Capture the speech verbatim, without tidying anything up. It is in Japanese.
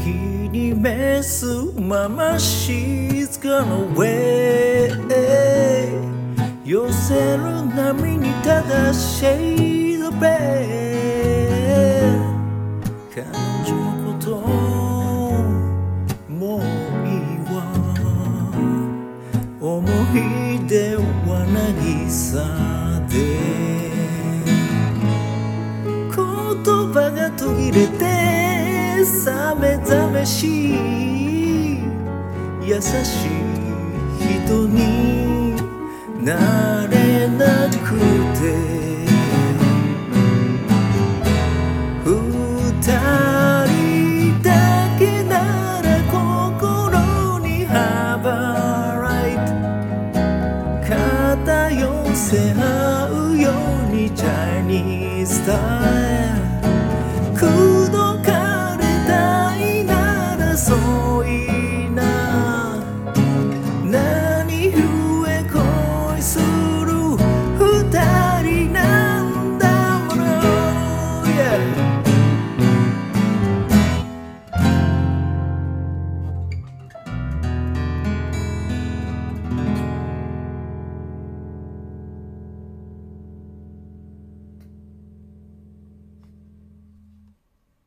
日に召すまま静かな上寄せる波にただシェイドベ彼女のこともういいわ思い出は渚で言葉が途切れてさめざめしい優しい人になれなくて